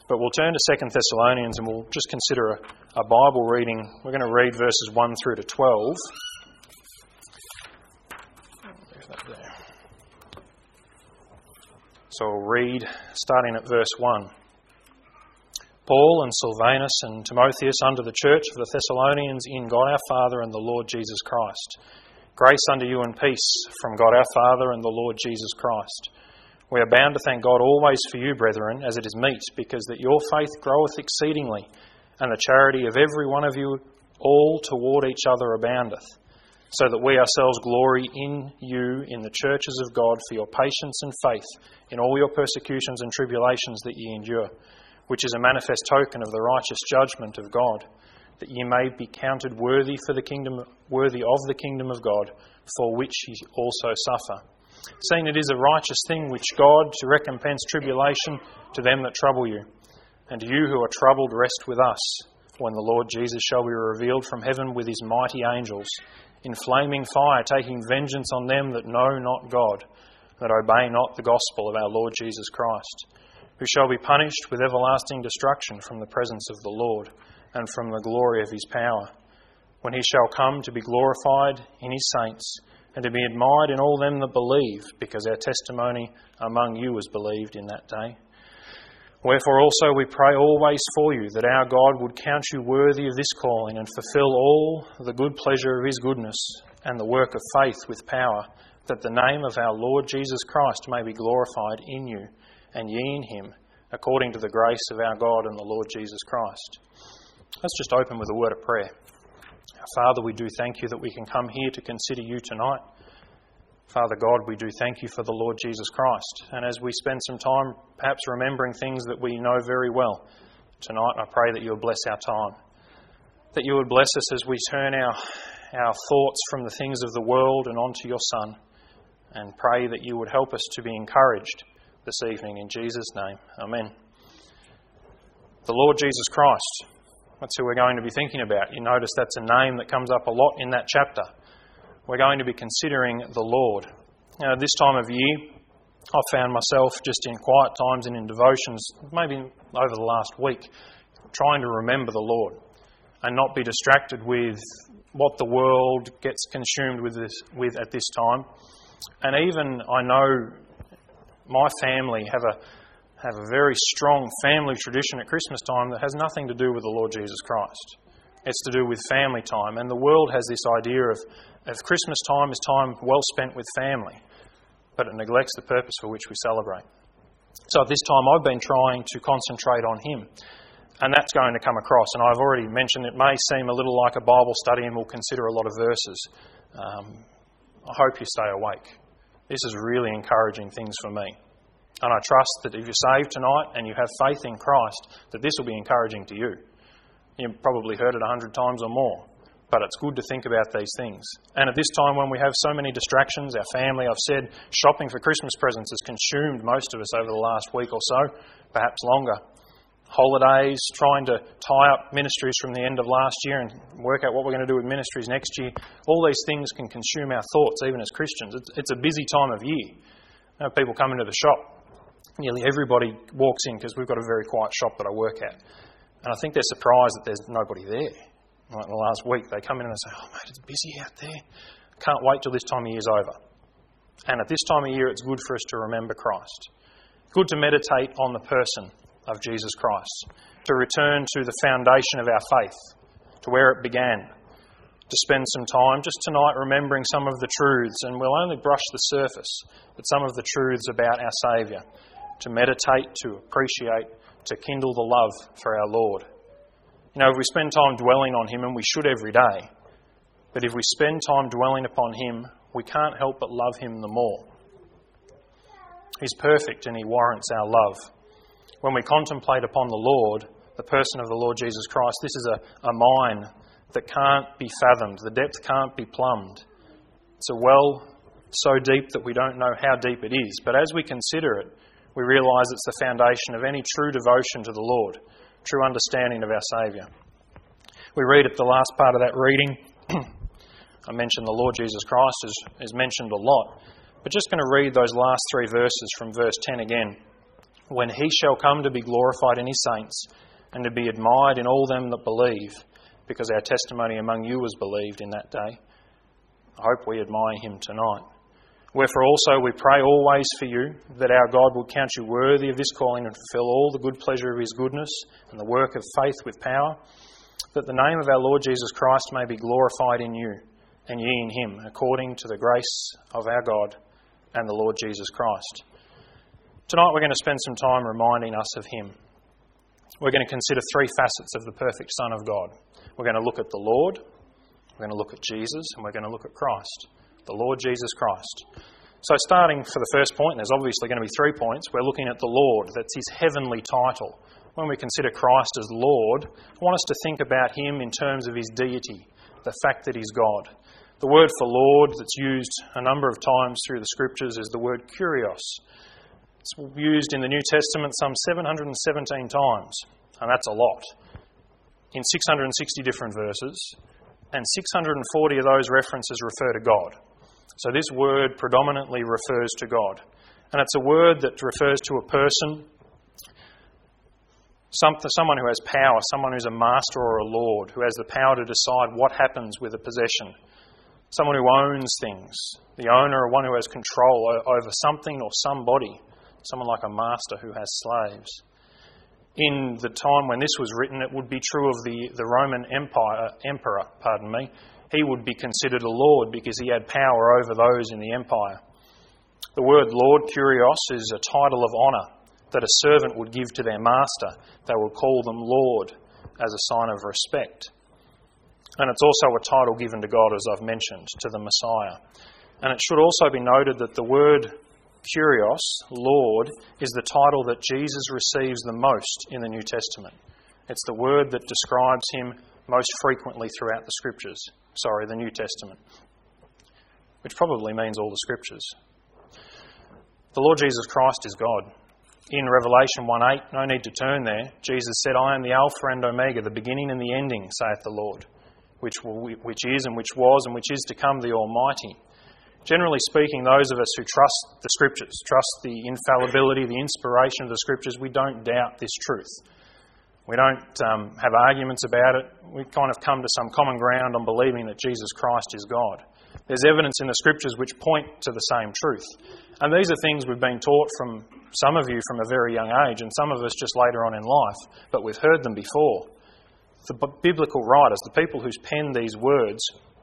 But we'll turn to 2 Thessalonians and we'll just consider a Bible reading. We're going to read verses 1 through to 12. So I'll read starting at verse 1. Paul and Silvanus and Timotheus unto the church of the Thessalonians in God our Father and the Lord Jesus Christ. Grace unto you and peace from God our Father and the Lord Jesus Christ. We are bound to thank God always for you, brethren, as it is meet, because that your faith groweth exceedingly, and the charity of every one of you all toward each other aboundeth, so that we ourselves glory in you in the churches of God for your patience and faith in all your persecutions and tribulations that ye endure, which is a manifest token of the righteous judgment of God, that ye may be counted worthy of the kingdom of God, for which ye also suffer. Seeing it is a righteous thing which God to recompense tribulation to them that trouble you, and you who are troubled rest with us, when the Lord Jesus shall be revealed from heaven with his mighty angels, in flaming fire, taking vengeance on them that know not God, that obey not the gospel of our Lord Jesus Christ, who shall be punished with everlasting destruction from the presence of the Lord, and from the glory of his power, when he shall come to be glorified in his saints, and to be admired in all them that believe, because our testimony among you was believed in that day. Wherefore also we pray always for you, that our God would count you worthy of this calling, and fulfill all the good pleasure of his goodness, and the work of faith with power, that the name of our Lord Jesus Christ may be glorified in you, and ye in him, according to the grace of our God and the Lord Jesus Christ. Let's just open with a word of prayer. Father, we do thank you that we can come here to consider you tonight. Father God, we do thank you for the Lord Jesus Christ. And as we spend some time perhaps remembering things that we know very well, tonight I pray that you would bless our time. That you would bless us as we turn our thoughts from the things of the world and onto your Son. And pray that you would help us to be encouraged this evening in Jesus' name. Amen. The Lord Jesus Christ. That's who we're going to be thinking about. You notice that's a name that comes up a lot in that chapter. We're going to be considering the Lord. Now, this time of year, I've found myself just in quiet times and in devotions, maybe over the last week, trying to remember the Lord and not be distracted with what the world gets consumed with at this time. And even I know my family have a very strong family tradition at Christmas time that has nothing to do with the Lord Jesus Christ. It's to do with family time. And the world has this idea of Christmas time is time well spent with family, but it neglects the purpose for which we celebrate. So at this time I've been trying to concentrate on him, and that's going to come across. And I've already mentioned it may seem a little like a Bible study and we'll consider a lot of verses. I hope you stay awake. This is really encouraging things for me. And I trust that if you're saved tonight and you have faith in Christ, that this will be encouraging to you. You've probably heard it 100 times or more, but it's good to think about these things. And at this time when we have so many distractions, our family, I've said, shopping for Christmas presents has consumed most of us over the last week or so, perhaps longer. Holidays, trying to tie up ministries from the end of last year and work out what we're going to do with ministries next year. All these things can consume our thoughts, even as Christians. It's a busy time of year. People come into the shop. Nearly everybody walks in because we've got a very quiet shop that I work at. And I think they're surprised that there's nobody there. Like the last week, they come in and they say, "Oh, mate, it's busy out there. Can't wait till this time of year's over." And at this time of year, it's good for us to remember Christ. Good to meditate on the person of Jesus Christ. To return to the foundation of our faith, to where it began. To spend some time just tonight remembering some of the truths, and we'll only brush the surface, but some of the truths about our Saviour. To meditate, to appreciate, to kindle the love for our Lord. You know, if we spend time dwelling on him, and we should every day, but if we spend time dwelling upon him, we can't help but love him the more. He's perfect and he warrants our love. When we contemplate upon the Lord, the person of the Lord Jesus Christ, this is a mine that can't be fathomed. The depth can't be plumbed. It's a well so deep that we don't know how deep it is. But as we consider it, we realise it's the foundation of any true devotion to the Lord, true understanding of our Saviour. We read at the last part of that reading, I mentioned the Lord Jesus Christ is mentioned a lot, but just going to read those last three verses from verse 10 again. when he shall come to be glorified in his saints and to be admired in all them that believe, because our testimony among you was believed in that day. I hope we admire him tonight. Wherefore also we pray always for you, that our God will count you worthy of this calling and fulfill all the good pleasure of his goodness and the work of faith with power, that the name of our Lord Jesus Christ may be glorified in you, and ye in him, according to the grace of our God and the Lord Jesus Christ. Tonight we're going to spend some time reminding us of him. We're going to consider three facets of the perfect Son of God. We're going to look at the Lord, we're going to look at Jesus, and we're going to look at Christ. The Lord Jesus Christ. So starting for the first point, there's obviously going to be 3 points. We're looking at the Lord. That's his heavenly title. When we consider Christ as Lord, I want us to think about him in terms of his deity, the fact that he's God. The word for Lord that's used a number of times through the Scriptures is the word kurios. It's used in the New Testament some 717 times, and that's a lot, in 660 different verses, and 640 of those references refer to God. So this word predominantly refers to God. And it's a word that refers to a person, someone who has power, someone who's a master or a lord, who has the power to decide what happens with a possession, someone who owns things, the owner or one who has control over something or somebody, someone like a master who has slaves. In the time when this was written, it would be true of the Roman emperor. He would be considered a lord because he had power over those in the empire. The word Lord, kurios, is a title of honour that a servant would give to their master. They would call them Lord as a sign of respect. And it's also a title given to God, as I've mentioned, to the Messiah. And it should also be noted that the word kurios, Lord, is the title that Jesus receives the most in the New Testament. It's the word that describes him most frequently throughout the New Testament, which probably means all the Scriptures. The Lord Jesus Christ is God. In Revelation 1:8, no need to turn there, Jesus said, I am the Alpha and Omega, the beginning and the ending, saith the Lord, which is and which was and which is to come, the Almighty. Generally speaking, those of us who trust the Scriptures, trust the infallibility, the inspiration of the Scriptures, we don't doubt this truth. We don't have arguments about it. We kind of come to some common ground on believing that Jesus Christ is God. There's evidence in the Scriptures which point to the same truth. And these are things we've been taught from some of you from a very young age, and some of us just later on in life, but we've heard them before. The biblical writers, the people who's penned these words,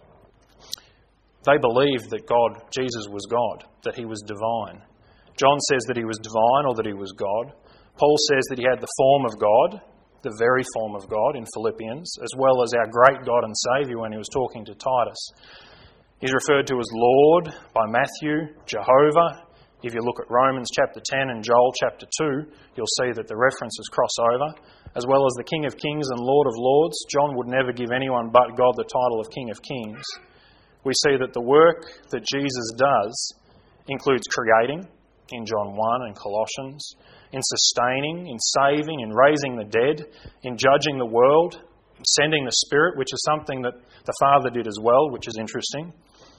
they believed that Jesus was God, that he was divine. John says that he was divine or that he was God. Paul says that he had the form of God, the very form of God in Philippians, as well as our great God and Saviour when he was talking to Titus. He's referred to as Lord by Matthew, Jehovah. If you look at Romans chapter 10 and Joel chapter 2, you'll see that the references cross over, as well as the King of Kings and Lord of Lords. John would never give anyone but God the title of King of Kings. We see that the work that Jesus does includes creating, in John 1 and Colossians, in sustaining, in saving, in raising the dead, in judging the world, sending the Spirit, which is something that the Father did as well, which is interesting,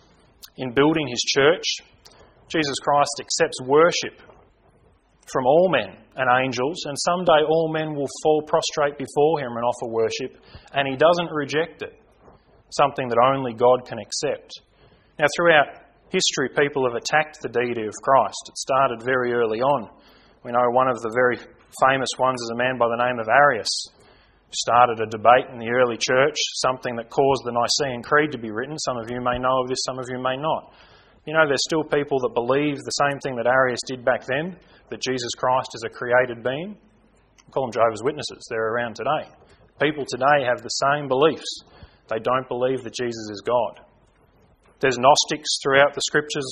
in building his church. Jesus Christ accepts worship from all men and angels, and someday all men will fall prostrate before him and offer worship, and he doesn't reject it, something that only God can accept. Now, throughout history, people have attacked the deity of Christ. It started very early on. We know one of the very famous ones is a man by the name of Arius, who started a debate in the early church, something that caused the Nicene Creed to be written. Some of you may know of this, some of you may not. You know, there's still people that believe the same thing that Arius did back then, that Jesus Christ is a created being. We call them Jehovah's Witnesses. They're around today. People today have the same beliefs. They don't believe that Jesus is God. There's Gnostics throughout the Scriptures.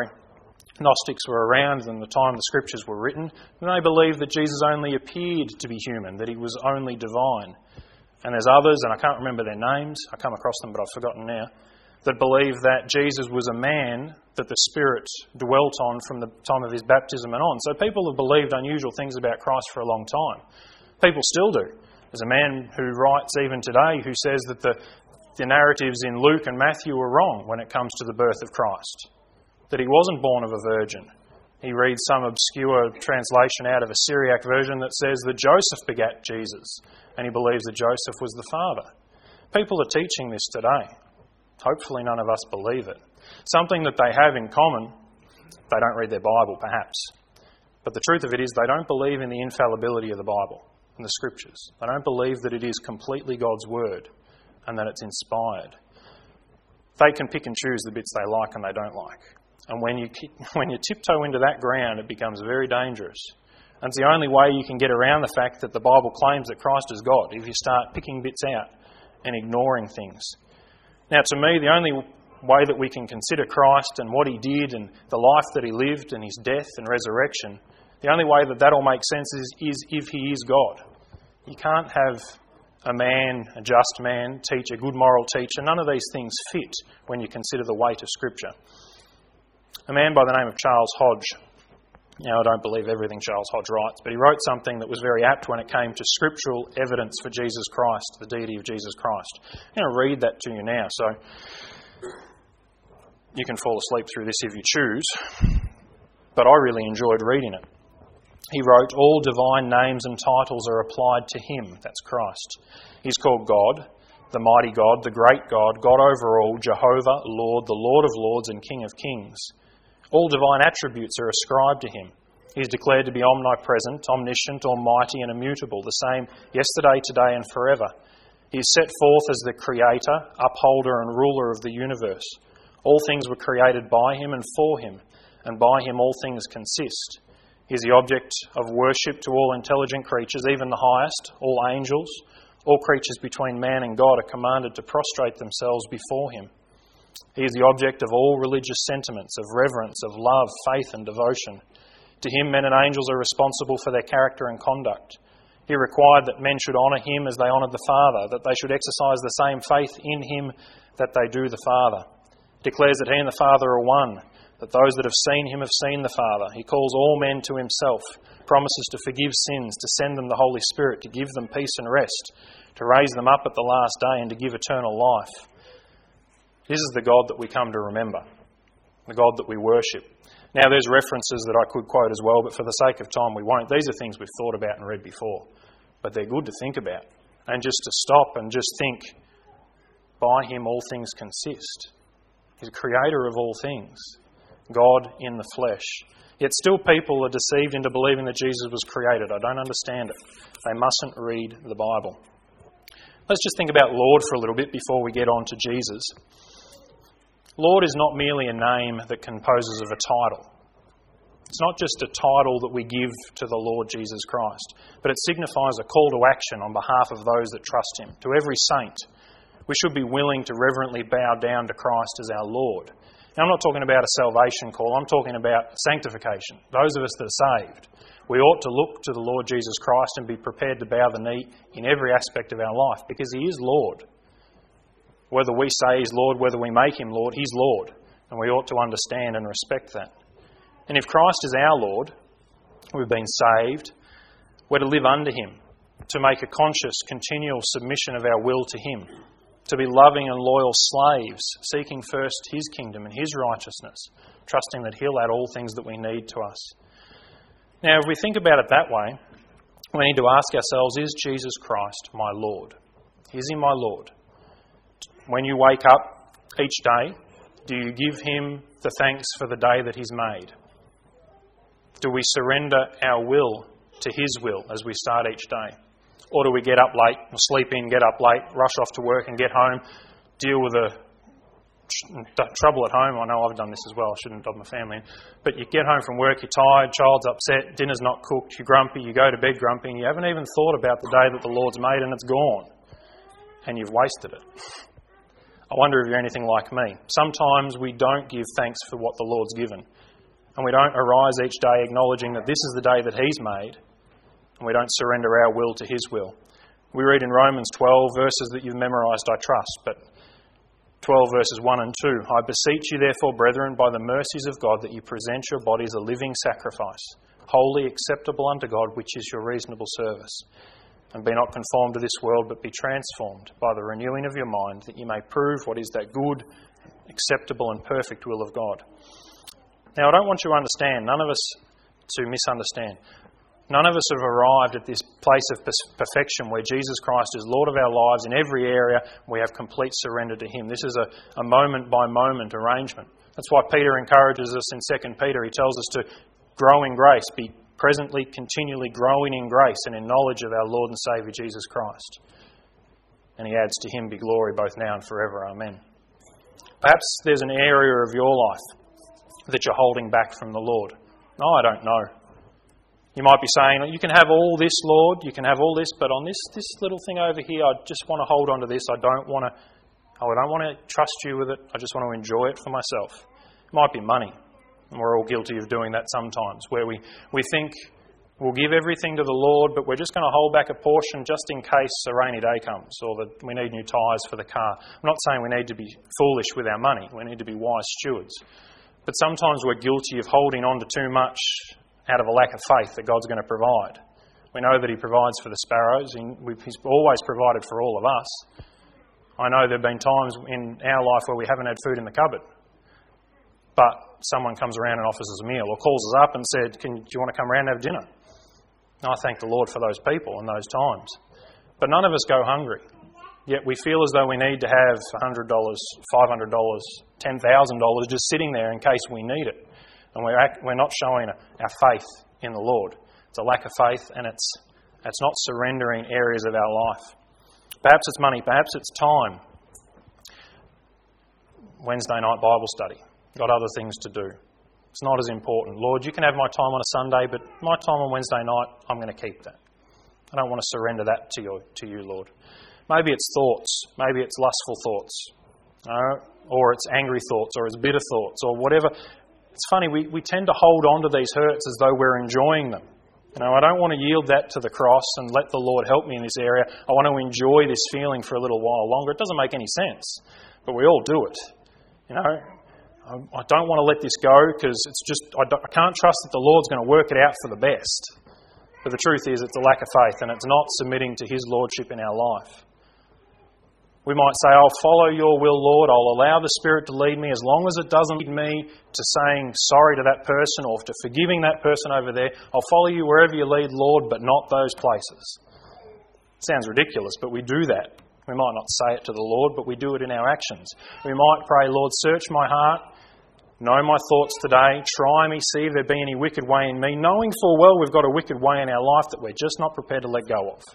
Gnostics were around in the time the Scriptures were written, and they believed that Jesus only appeared to be human, that he was only divine. And there's others, and I can't remember their names, I come across them but I've forgotten now, that believe that Jesus was a man that the Spirit dwelt on from the time of his baptism and on. So people have believed unusual things about Christ for a long time. People still do. There's a man who writes even today who says that the narratives in Luke and Matthew are wrong when it comes to the birth of Christ. That he wasn't born of a virgin. He reads some obscure translation out of a Syriac version that says that Joseph begat Jesus, and he believes that Joseph was the father. People are teaching this today. Hopefully none of us believe it. Something that they have in common, they don't read their Bible perhaps. But the truth of it is they don't believe in the infallibility of the Bible and the Scriptures. They don't believe that it is completely God's Word and that it's inspired. They can pick and choose the bits they like and they don't like. And when you tiptoe into that ground, it becomes very dangerous. And it's the only way you can get around the fact that the Bible claims that Christ is God, if you start picking bits out and ignoring things. Now, to me, the only way that we can consider Christ and what he did and the life that he lived and his death and resurrection, the only way that that all makes sense is if he is God. You can't have a man, a just man, teach, a good moral teacher. None of these things fit when you consider the weight of Scripture. A man by the name of Charles Hodge, now I don't believe everything Charles Hodge writes, but he wrote something that was very apt when it came to scriptural evidence for Jesus Christ, the deity of Jesus Christ. I'm going to read that to you now, so you can fall asleep through this if you choose, but I really enjoyed reading it. He wrote, "All divine names and titles are applied to him," that's Christ. He's called God, the mighty God, the great God, God over all, Jehovah, Lord, the Lord of lords and King of kings. All divine attributes are ascribed to him. He is declared to be omnipresent, omniscient, almighty and immutable, the same yesterday, today and forever. He is set forth as the creator, upholder and ruler of the universe. All things were created by him and for him, and by him all things consist. He is the object of worship to all intelligent creatures, even the highest, all angels. All creatures between man and God are commanded to prostrate themselves before him. He is the object of all religious sentiments, of reverence, of love, faith and devotion. To him men and angels are responsible for their character and conduct. He required that men should honour him as they honoured the Father, that they should exercise the same faith in him that they do the Father. He declares that he and the Father are one, that those that have seen him have seen the Father. He calls all men to himself, promises to forgive sins, to send them the Holy Spirit, to give them peace and rest, to raise them up at the last day and to give eternal life. This is the God that we come to remember, the God that we worship. Now, there's references that I could quote as well, but for the sake of time we won't. These are things we've thought about and read before, but they're good to think about. And just to stop and just think, by him all things consist. He's the creator of all things, God in the flesh. Yet still people are deceived into believing that Jesus was created. I don't understand it. They mustn't read the Bible. Let's just think about Lord for a little bit before we get on to Jesus. Lord is not merely a name that composes of a title. It's not just a title that we give to the Lord Jesus Christ, but it signifies a call to action on behalf of those that trust him. To every saint, we should be willing to reverently bow down to Christ as our Lord. Now, I'm not talking about a salvation call, I'm talking about sanctification. Those of us that are saved, we ought to look to the Lord Jesus Christ and be prepared to bow the knee in every aspect of our life, because he is Lord. Whether we say he's Lord, whether we make him Lord, he's Lord. And we ought to understand and respect that. And if Christ is our Lord, we've been saved, we're to live under him, to make a conscious, continual submission of our will to him, to be loving and loyal slaves, seeking first his kingdom and his righteousness, trusting that he'll add all things that we need to us. Now, if we think about it that way, we need to ask ourselves, is Jesus Christ my Lord? Is he my Lord? When you wake up each day, do you give him the thanks for the day that he's made? Do we surrender our will to his will as we start each day? Or do we get up late, or sleep in, get up late, rush off to work and get home, deal with the trouble at home? I know I've done this as well, I shouldn't dob my family in. But you get home from work, you're tired, child's upset, dinner's not cooked, you're grumpy, you go to bed grumpy, and you haven't even thought about the day that the Lord's made and it's gone. And you've wasted it. I wonder if you're anything like me. Sometimes we don't give thanks for what the Lord's given. And we don't arise each day acknowledging that this is the day that he's made. And we don't surrender our will to his will. We read in Romans 12 verses that you've memorised, I trust, but 12 verses 1 and 2. I beseech you therefore, brethren, by the mercies of God, that you present your bodies a living sacrifice, holy, acceptable unto God, which is your reasonable service. And be not conformed to this world, but be transformed by the renewing of your mind, that you may prove what is that good, acceptable and perfect will of God. Now, I don't want you to understand, none of us to misunderstand. None of us have arrived at this place of perfection where Jesus Christ is Lord of our lives in every area. We have complete surrender to Him. This is a moment-by-moment arrangement. That's why Peter encourages us in 2 Peter. He tells us to grow in grace, be presently, continually growing in grace and in knowledge of our Lord and Saviour Jesus Christ. And he adds, to Him be glory both now and forever. Amen. Perhaps there's an area of your life that you're holding back from the Lord. No, I don't know. You might be saying, you can have all this, Lord, you can have all this, but on this little thing over here, I just want to hold on to this. I don't want to trust you with it. I just want to enjoy it for myself. It might be money. And we're all guilty of doing that sometimes, where we think we'll give everything to the Lord, but we're just going to hold back a portion just in case a rainy day comes or that we need new tyres for the car. I'm not saying we need to be foolish with our money. We need to be wise stewards. But sometimes we're guilty of holding on to too much out of a lack of faith that God's going to provide. We know that He provides for the sparrows. He's always provided for all of us. I know there have been times in our life where we haven't had food in the cupboard, but someone comes around and offers us a meal or calls us up and said, do you want to come around and have dinner? And I thank the Lord for those people in those times. But none of us go hungry. Yet we feel as though we need to have $100, $500, $10,000 just sitting there in case we need it. And we're not showing our faith in the Lord. It's a lack of faith, and it's not surrendering areas of our life. Perhaps it's money, perhaps it's time. Wednesday night Bible study. Got other things to do. It's not as important. Lord, you can have my time on a Sunday, but my time on Wednesday night, I'm going to keep that. I don't want to surrender that to you, Lord. Maybe it's thoughts. Maybe it's lustful thoughts. Or it's angry thoughts, or it's bitter thoughts, or whatever. It's funny, we tend to hold on to these hurts as though we're enjoying them. I don't want to yield that to the cross and let the Lord help me in this area. I want to enjoy this feeling for a little while longer. It doesn't make any sense, but we all do it. I don't want to let this go because it's just, I can't trust that the Lord's going to work it out for the best. But the truth is, it's a lack of faith, and it's not submitting to His Lordship in our life. We might say, I'll follow your will, Lord. I'll allow the Spirit to lead me as long as it doesn't lead me to saying sorry to that person or to forgiving that person over there. I'll follow you wherever you lead, Lord, but not those places. It sounds ridiculous, but we do that. We might not say it to the Lord, but we do it in our actions. We might pray, Lord, search my heart, know my thoughts today, try me, see if there be any wicked way in me, knowing full well we've got a wicked way in our life that we're just not prepared to let go of.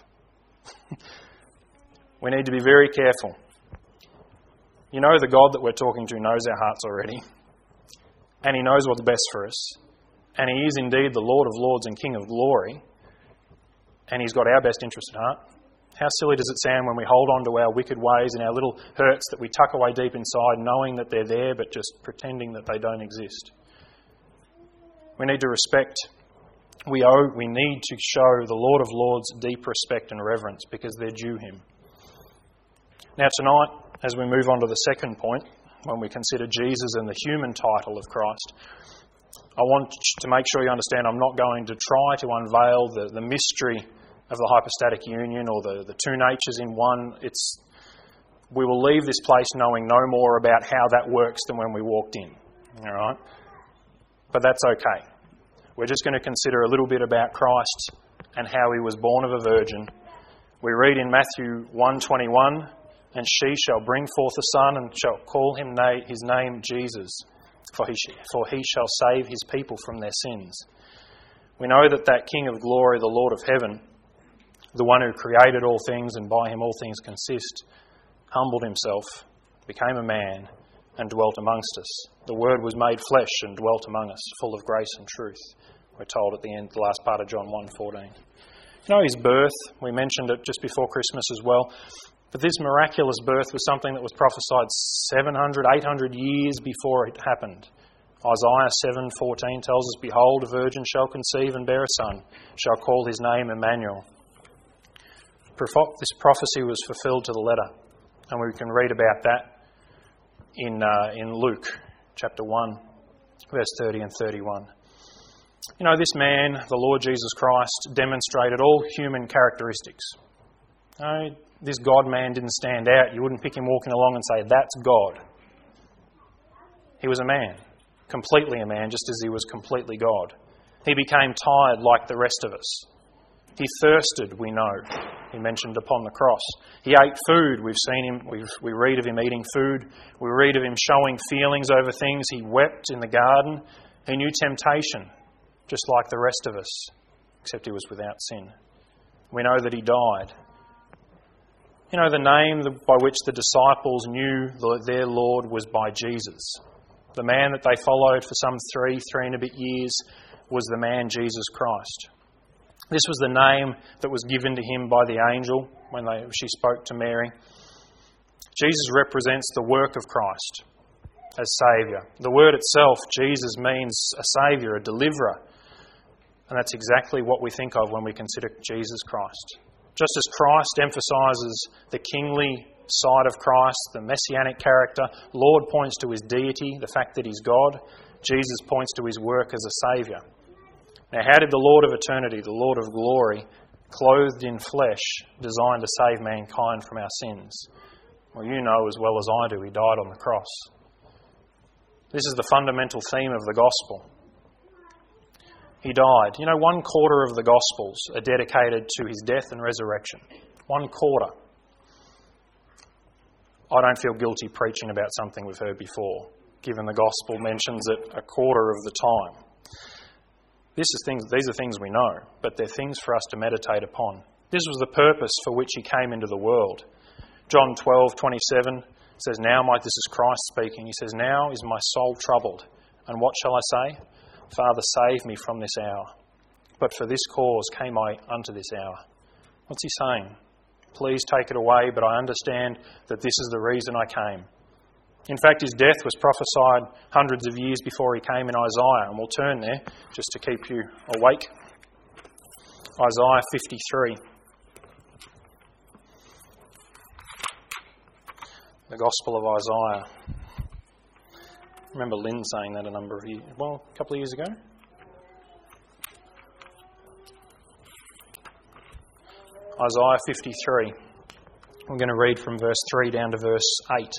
We need to be very careful. The God that we're talking to knows our hearts already, and He knows what's best for us, and He is indeed the Lord of Lords and King of Glory, and He's got our best interest at heart. How silly does it sound when we hold on to our wicked ways and our little hurts that we tuck away deep inside, knowing that they're there but just pretending that they don't exist? We need to respect. We need to show the Lord of Lords deep respect and reverence because they're due Him. Now tonight, as we move on to the second point, when we consider Jesus and the human title of Christ, I want to make sure you understand I'm not going to try to unveil the mystery of the hypostatic union or the two natures in one. We will leave this place knowing no more about how that works than when we walked in. All right? But that's okay. We're just going to consider a little bit about Christ and how He was born of a virgin. We read in Matthew 1:21, and she shall bring forth a son and shall call his name Jesus, for he shall save his people from their sins. We know that King of glory, the Lord of heaven, the one who created all things and by Him all things consist, humbled Himself, became a man and dwelt amongst us. The Word was made flesh and dwelt among us, full of grace and truth, we're told at the end, the last part of John 1:14. His birth, we mentioned it just before Christmas as well. But this miraculous birth was something that was prophesied 700, 800 years before it happened. Isaiah 7:14 tells us, behold, a virgin shall conceive and bear a son, shall call his name Emmanuel. This prophecy was fulfilled to the letter, and we can read about that in Luke chapter 1, verse 30 and 31. This man, the Lord Jesus Christ, demonstrated all human characteristics. This God-man didn't stand out. You wouldn't pick Him walking along and say, that's God. He was a man. completely a man, just as he was completely God. He became tired like the rest of us. He thirsted, we know. He mentioned upon the cross. He ate food. We've seen him. We read of him eating food. We read of him showing feelings over things. He wept in the garden. He knew temptation, just like the rest of us, except he was without sin. We know that he died. You know, the name by which the disciples knew their Lord was by Jesus. The man that they followed for some three and a bit years was the man Jesus Christ. This was the name that was given to him by the angel when she spoke to Mary. Jesus represents the work of Christ as Saviour. The word itself, Jesus, means a Saviour, a deliverer. And that's exactly what we think of when we consider Jesus Christ. Just as Christ emphasises the kingly side of Christ, the messianic character, Lord points to his deity, the fact that he's God, Jesus points to his work as a Saviour. Now, how did the Lord of eternity, the Lord of glory, clothed in flesh, designed to save mankind from our sins? Well, you know as well as I do, he died on the cross. This is the fundamental theme of the gospel. He died. You know, 1/4 of the Gospels are dedicated to his death and resurrection. 1/4. I don't feel guilty preaching about something we've heard before, given the Gospel mentions it 1/4 of the time. These are things we know, but they're things for us to meditate upon. This was the purpose for which he came into the world. John 12:27 says, this is Christ speaking. He says, "Now is my soul troubled, and what shall I say? Father, save me from this hour. But for this cause came I unto this hour." What's he saying? Please take it away, but I understand that this is the reason I came. In fact, his death was prophesied hundreds of years before he came in Isaiah, and we'll turn there just to keep you awake. Isaiah 53. The Gospel of Isaiah. I remember Lynn saying that a couple of years ago. Isaiah 53. I'm going to read from verse 3 down to verse 8.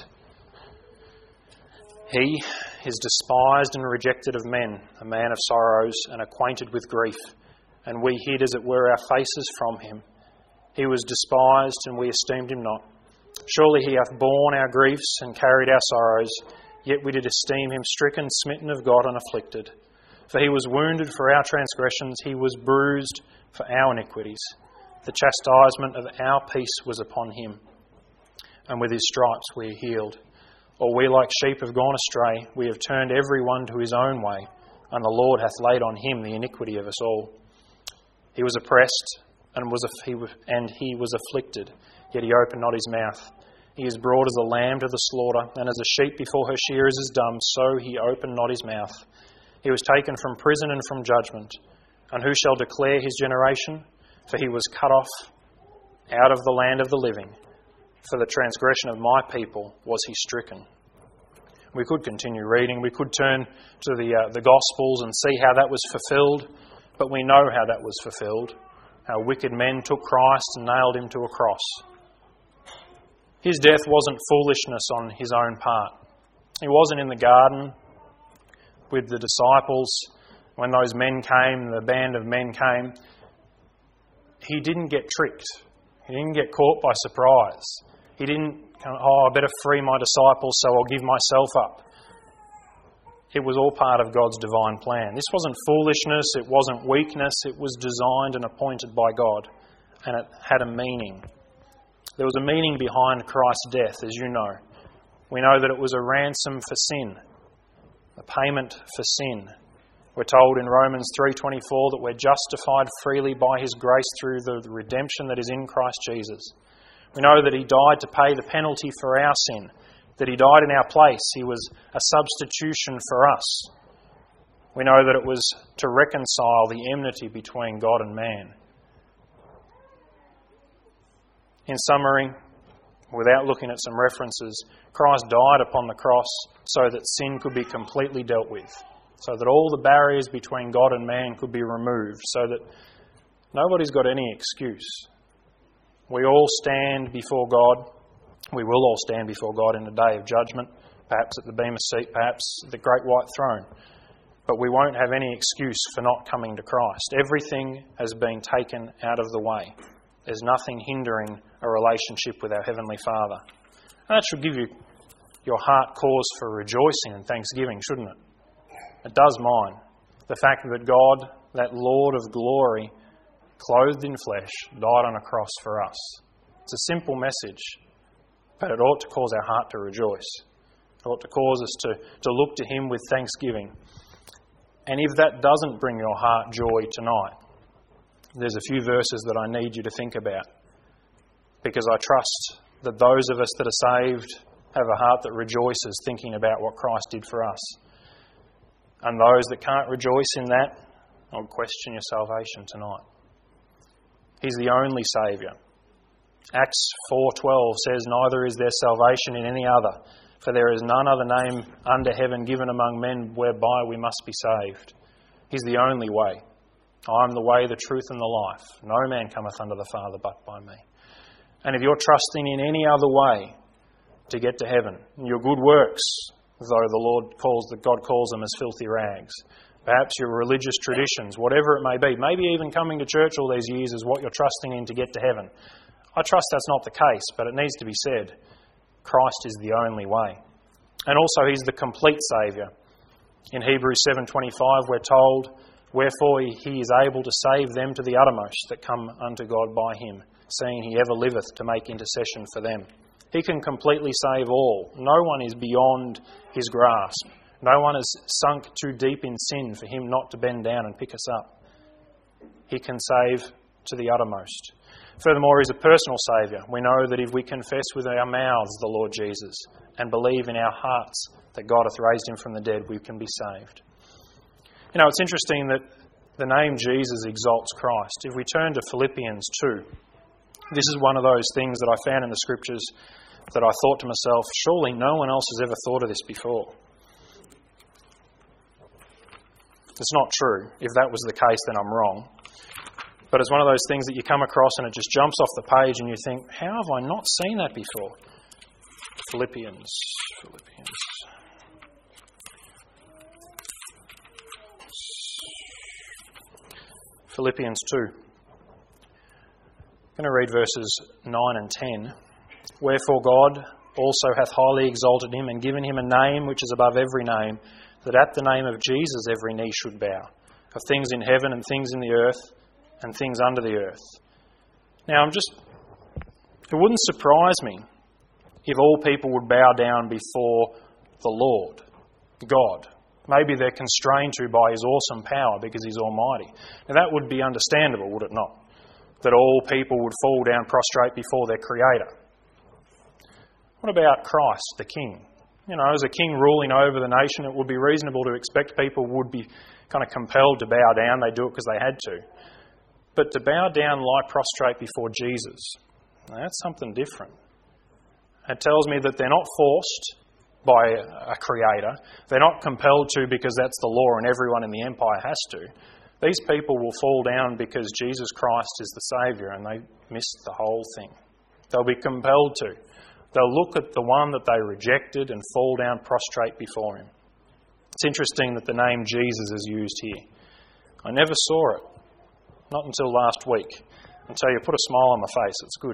He is despised and rejected of men, a man of sorrows and acquainted with grief, and we hid, as it were, our faces from him. He was despised, and we esteemed him not. Surely he hath borne our griefs and carried our sorrows, yet we did esteem him stricken, smitten of God, and afflicted. For he was wounded for our transgressions, he was bruised for our iniquities. The chastisement of our peace was upon him, and with his stripes we are healed. Or we like sheep have gone astray, we have turned every one to his own way, and the Lord hath laid on him the iniquity of us all. He was oppressed, and he was afflicted, yet he opened not his mouth. He is brought as a lamb to the slaughter, and as a sheep before her shearers is dumb, so he opened not his mouth. He was taken from prison and from judgment. And who shall declare his generation? For he was cut off out of the land of the living. For the transgression of my people was he stricken. We could continue reading. We could turn to the Gospels and see how that was fulfilled. But we know how that was fulfilled. How wicked men took Christ and nailed him to a cross. His death wasn't foolishness on his own part. He wasn't in the garden with the disciples when those men came, the band of men came. He didn't get tricked. He didn't get caught by surprise. He didn't, I better free my disciples so I'll give myself up. It was all part of God's divine plan. This wasn't foolishness, it wasn't weakness, it was designed and appointed by God, and it had a meaning. There was a meaning behind Christ's death, as you know. We know that it was a ransom for sin, a payment for sin. We're told in Romans 3:24 that we're justified freely by his grace through the redemption that is in Christ Jesus. We know that he died to pay the penalty for our sin, that he died in our place. He was a substitution for us. We know that it was to reconcile the enmity between God and man. In summary, without looking at some references, Christ died upon the cross so that sin could be completely dealt with, so that all the barriers between God and man could be removed, so that nobody's got any excuse. We all stand before God. We will all stand before God in the day of judgment. perhaps at the Bema seat, perhaps at the great white throne. But we won't have any excuse for not coming to Christ. Everything has been taken out of the way. There's nothing hindering a relationship with our Heavenly Father. And that should give your heart cause for rejoicing and thanksgiving, shouldn't it? It does mine. The fact that God, that Lord of glory, clothed in flesh, died on a cross for us. It's a simple message, but it ought to cause our heart to rejoice. It ought to cause us to look to Him with thanksgiving. And if that doesn't bring your heart joy tonight, there's a few verses that I need you to think about, because I trust that those of us that are saved have a heart that rejoices thinking about what Christ did for us. And those that can't rejoice in that, I'll question your salvation tonight. He's the only Saviour. Acts 4:12 says, "Neither is there salvation in any other, for there is none other name under heaven given among men whereby we must be saved." He's the only way. "I am the way, the truth and the life. No man cometh unto the Father but by me." And if you're trusting in any other way to get to heaven, your good works, though God calls them as filthy rags, perhaps your religious traditions, whatever it may be, maybe even coming to church all these years is what you're trusting in to get to heaven. I trust that's not the case, but it needs to be said. Christ is the only way. And also He's the complete Saviour. In Hebrews 7:25 we're told, "Wherefore He is able to save them to the uttermost that come unto God by Him, seeing He ever liveth to make intercession for them." He can completely save all. No one is beyond His grasp. No one has sunk too deep in sin for Him not to bend down and pick us up. He can save to the uttermost. Furthermore, He's a personal Saviour. We know that if we confess with our mouths the Lord Jesus and believe in our hearts that God hath raised Him from the dead, we can be saved. You know, it's interesting that the name Jesus exalts Christ. If we turn to Philippians 2, this is one of those things that I found in the Scriptures that I thought to myself, surely no one else has ever thought of this before. It's not true. If that was the case, then I'm wrong. But it's one of those things that you come across and it just jumps off the page and you think, how have I not seen that before? Philippians. Philippians 2. I'm going to read verses 9 and 10. "Wherefore God also hath highly exalted Him and given Him a name which is above every name, that at the name of Jesus every knee should bow, of things in heaven and things in the earth and things under the earth." Now, it wouldn't surprise me if all people would bow down before the Lord, God. Maybe they're constrained to by His awesome power because He's almighty. Now, that would be understandable, would it not? That all people would fall down prostrate before their Creator. What about Christ, the King? You know, as a king ruling over the nation, it would be reasonable to expect people would be kind of compelled to bow down. They do it because they had to. But to bow down, lie prostrate before Jesus, that's something different. It tells me that they're not forced by a creator. They're not compelled to because that's the law and everyone in the empire has to. These people will fall down because Jesus Christ is the Saviour and they missed the whole thing. They'll be compelled to. They'll look at the one that they rejected and fall down prostrate before Him. It's interesting that the name Jesus is used here. I never saw it. Not until last week. I'll tell you, put a smile on my face. It's good.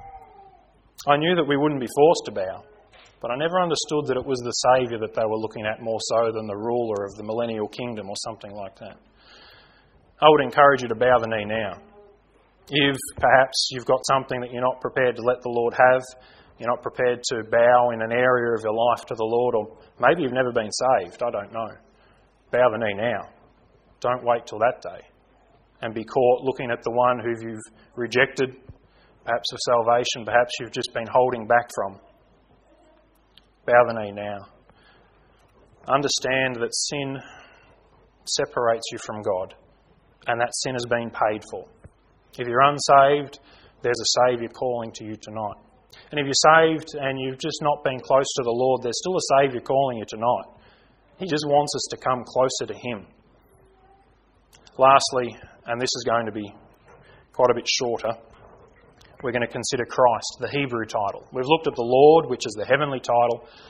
I knew that we wouldn't be forced to bow, but I never understood that it was the Saviour that they were looking at more so than the ruler of the millennial kingdom or something like that. I would encourage you to bow the knee now. If perhaps you've got something that you're not prepared to let the Lord have, you're not prepared to bow in an area of your life to the Lord, or maybe you've never been saved, I don't know. Bow the knee now. Don't wait till that day and be caught looking at the one who you've rejected, perhaps of salvation, perhaps you've just been holding back from. Bow the knee now. Understand that sin separates you from God, and that sin has been paid for. If you're unsaved, there's a Saviour calling to you tonight. And if you're saved and you've just not been close to the Lord, there's still a Saviour calling you tonight. He just wants us to come closer to Him. Lastly, and this is going to be quite a bit shorter, we're going to consider Christ, the Hebrew title. We've looked at the Lord, which is the heavenly title,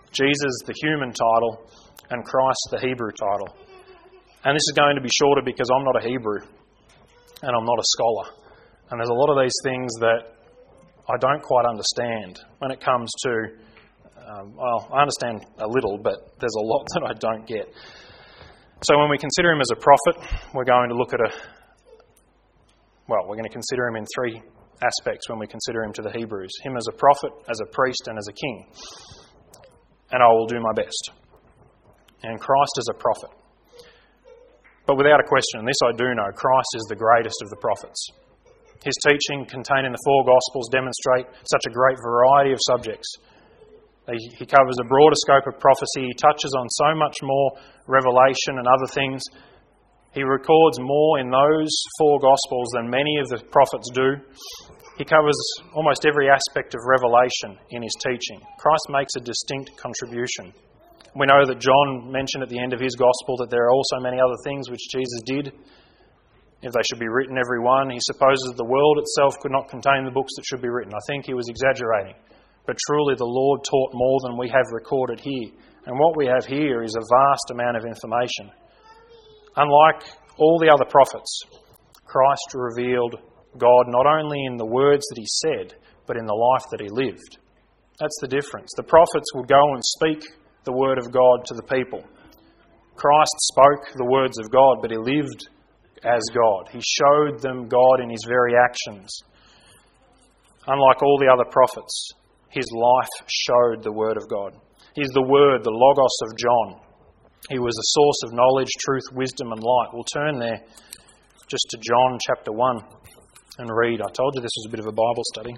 Jesus the human title, and Christ the Hebrew title. And this is going to be shorter because I'm not a Hebrew and I'm not a scholar. And there's a lot of these things that I don't quite understand when it comes to, I understand a little, but there's a lot that I don't get. So when we consider him as a prophet, we're going to look at we're going to consider him in three aspects when we consider him to the Hebrews. Him as a prophet, as a priest, and as a king. And I will do my best. And Christ as a prophet. But without a question, and this I do know, Christ is the greatest of the prophets. His teaching contained in the four Gospels demonstrate such a great variety of subjects. He covers a broader scope of prophecy. He touches on so much more revelation and other things. He records more in those four Gospels than many of the prophets do. He covers almost every aspect of revelation in his teaching. Christ makes a distinct contribution. We know that John mentioned at the end of his Gospel that there are also many other things which Jesus did. If they should be written, every one, he supposes the world itself could not contain the books that should be written. I think he was exaggerating. But truly the Lord taught more than we have recorded here. And what we have here is a vast amount of information. Unlike all the other prophets, Christ revealed God not only in the words that he said, but in the life that he lived. That's the difference. The prophets would go and speak the word of God to the people. Christ spoke the words of God, but he lived as God. He showed them God in his very actions. Unlike all the other prophets, his life showed the word of God. He's the word, the Logos of John. He was a source of knowledge, truth, wisdom and light. We'll turn there just to John chapter 1 and read. I told you this was a bit of a Bible study.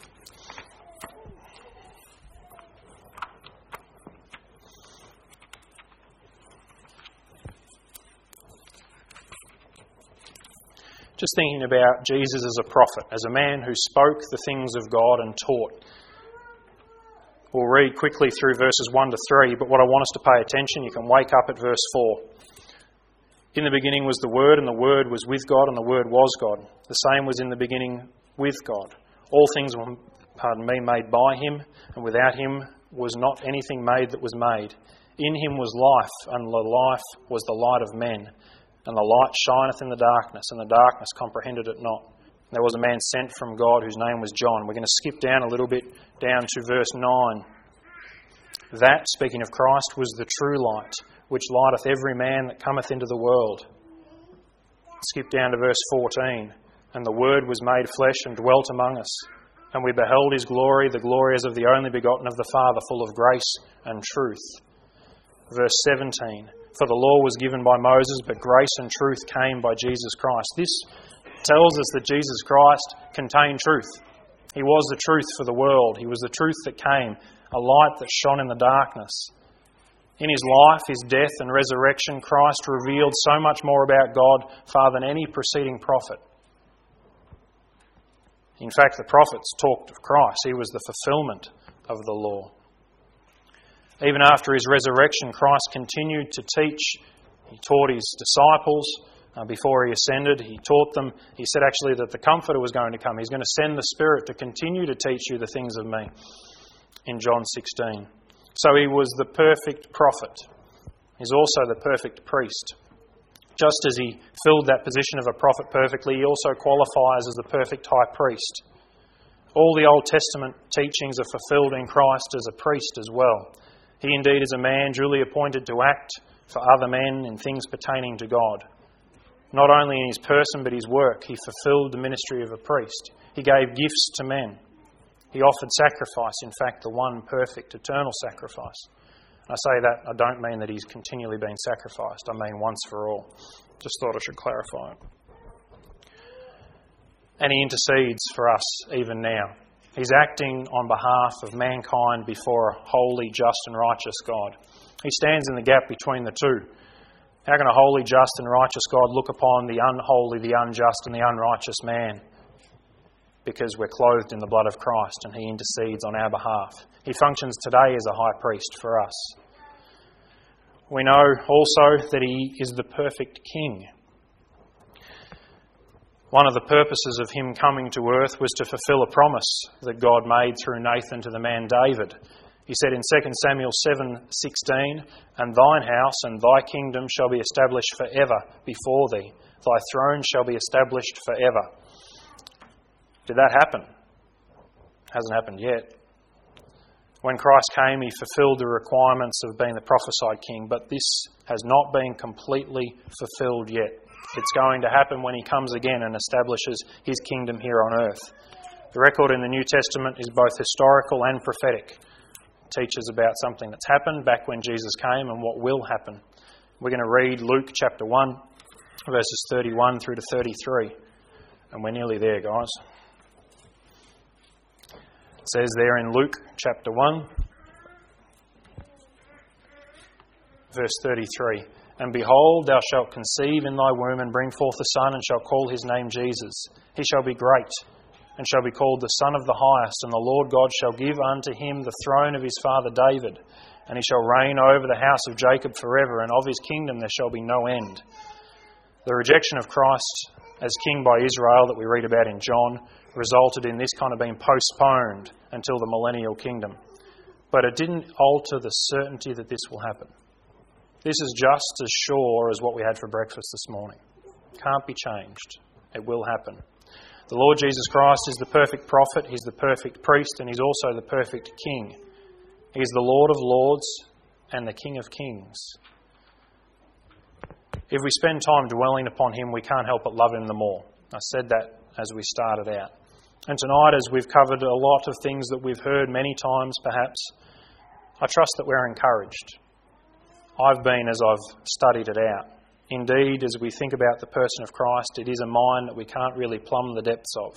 Just thinking about Jesus as a prophet, as a man who spoke the things of God and taught. We'll read quickly through verses 1 to 3, but what I want us to pay attention, you can wake up at verse 4. In the beginning was the Word, and the Word was with God, and the Word was God. The same was in the beginning with God. All things were, made by him, and without him was not anything made that was made. In him was life, and the life was the light of men. And the light shineth in the darkness, and the darkness comprehended it not. There was a man sent from God whose name was John. We're going to skip down a little bit, down to verse 9. That, speaking of Christ, was the true light, which lighteth every man that cometh into the world. Skip down to verse 14. And the Word was made flesh and dwelt among us. And we beheld his glory, the glory as of the only begotten of the Father, full of grace and truth. Verse 17. For the law was given by Moses, but grace and truth came by Jesus Christ. This tells us that Jesus Christ contained truth. He was the truth for the world. He was the truth that came, a light that shone in the darkness. In his life, his death and resurrection, Christ revealed so much more about God far than any preceding prophet. In fact, the prophets talked of Christ. He was the fulfillment of the law. Even after his resurrection, Christ continued to teach. He taught his disciples before he ascended. He taught them, he said actually that the Comforter was going to come. He's going to send the Spirit to continue to teach you the things of me in John 16. So he was the perfect prophet. He's also the perfect priest. Just as he filled that position of a prophet perfectly, he also qualifies as the perfect high priest. All the Old Testament teachings are fulfilled in Christ as a priest as well. He indeed is a man duly appointed to act for other men in things pertaining to God. Not only in his person but his work, he fulfilled the ministry of a priest. He gave gifts to men. He offered sacrifice, in fact, the one perfect eternal sacrifice. I say that, I don't mean that he's continually been sacrificed. I mean once for all. Just thought I should clarify it. And he intercedes for us even now. He's acting on behalf of mankind before a holy, just and righteous God. He stands in the gap between the two. How can a holy, just and righteous God look upon the unholy, the unjust and the unrighteous man? Because we're clothed in the blood of Christ and he intercedes on our behalf. He functions today as a high priest for us. We know also that he is the perfect king. One of the purposes of him coming to earth was to fulfill a promise that God made through Nathan to the man David. You said in 2 Samuel 7:16, "And thine house and thy kingdom shall be established forever before thee. Thy throne shall be established forever." Did that happen? Hasn't happened yet. When Christ came, he fulfilled the requirements of being the prophesied king, but this has not been completely fulfilled yet. It's going to happen when he comes again and establishes his kingdom here on earth. The record in the New Testament is both historical and prophetic. It teaches about something that's happened back when Jesus came and what will happen. We're going to read Luke chapter 1, verses 31 through to 33. And we're nearly there, guys. It says there in Luke chapter 1, verse 33, "And behold, thou shalt conceive in thy womb and bring forth a son, and shall call his name Jesus. He shall be great, and shall be called the Son of the Highest. And the Lord God shall give unto him the throne of his father David, and he shall reign over the house of Jacob forever, and of his kingdom there shall be no end." The rejection of Christ as king by Israel that we read about in John resulted in this kind of being postponed until the millennial kingdom. But it didn't alter the certainty that this will happen. This is just as sure as what we had for breakfast this morning. Can't be changed. It will happen. The Lord Jesus Christ is the perfect prophet, he's the perfect priest, and he's also the perfect king. He is the Lord of lords and the King of kings. If we spend time dwelling upon him, we can't help but love him the more. I said that as we started out. And tonight, as we've covered a lot of things that we've heard many times perhaps, I trust that we're encouraged. I've been as I've studied it out. Indeed, as we think about the person of Christ, it is a mind that we can't really plumb the depths of.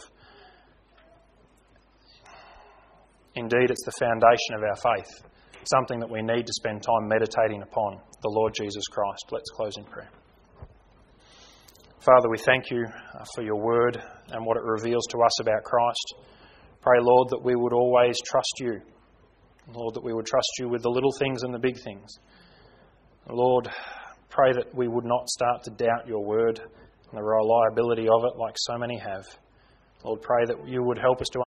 Indeed, it's the foundation of our faith, something that we need to spend time meditating upon, the Lord Jesus Christ. Let's close in prayer. Father, we thank you for your word and what it reveals to us about Christ. Pray, Lord, that we would always trust you. Lord, that we would trust you with the little things and the big things. Lord, pray that we would not start to doubt your word and the reliability of it like so many have. Lord, pray that you would help us to